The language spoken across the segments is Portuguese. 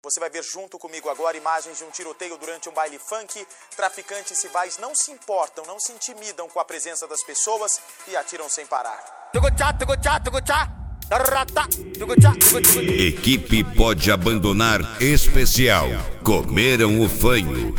Você vai ver junto comigo agora imagens de um tiroteio durante um baile funk. Traficantes rivais não se importam, não se intimidam com a presença das pessoas e atiram sem parar. Equipe pode abandonar especial. Comeram o fanho.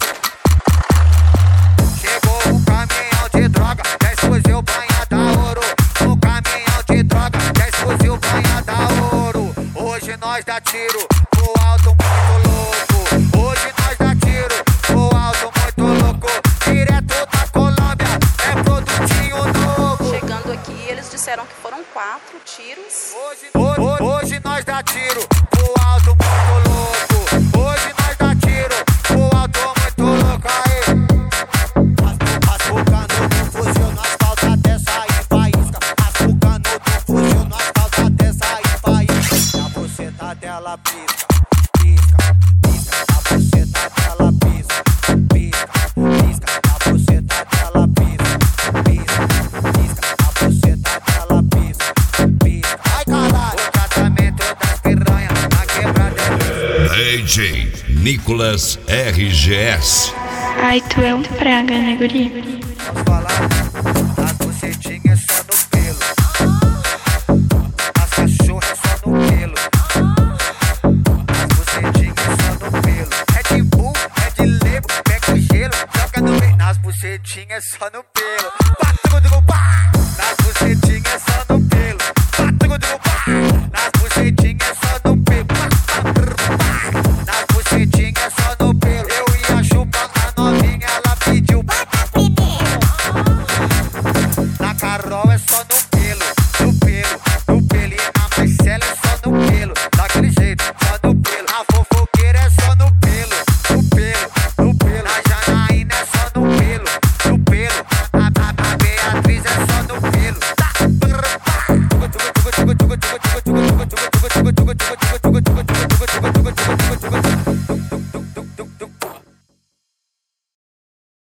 Chegou um caminhão de droga, 10 fuzil banha da ouro. Um caminhão de droga, 10 fuzil banha da ouro. Hoje nós dá tiro pro alto muito louco. Hoje nós dá tiro pro alto muito louco. Direto da Colômbia, é produtinho novo. Chegando aqui, eles disseram que foram 4 tiros. Hoje nós dá tiro pro alto muito louco. Hoje nós dá tiro pro alto muito louco. Aí açucando do fuzil no asfalto até sair faísca. Açucando do fuzil no asfalto até sair faísca. A buceta dela pisca, pisca, pisca. A buceta dela pisca, pisca, pisca. A buceta dela pisca, pisca, pisca. A buceta dela pisca, pisca. Ai caralho, o tratamento das piranhas na quebrada. DJ Nicolas RGS. Ai, tu é um praga, né, guri? Posso falar? As bucetinhas só no pelo. As cachorras só no pelo. As bucetinhas só no pelo. É de bull, é de lebo, pega o gelo, joga no meio. Nas bucetinhas só no pelo. Nas bucetinhas só no pelo. Nas bucetinhas só no pelo. Nas bucetinhas só no pelo. Eu ia chupar a novinha, ela pediu. Na Carol é só no pelo, no pelo, no pelo. E na Marcela é só no pelo, daquele jeito, só no pelo. A fofoqueira é só no pelo, no pelo, no pelo. A Janaína é só no pelo, no pelo. A Beatriz é só no pelo.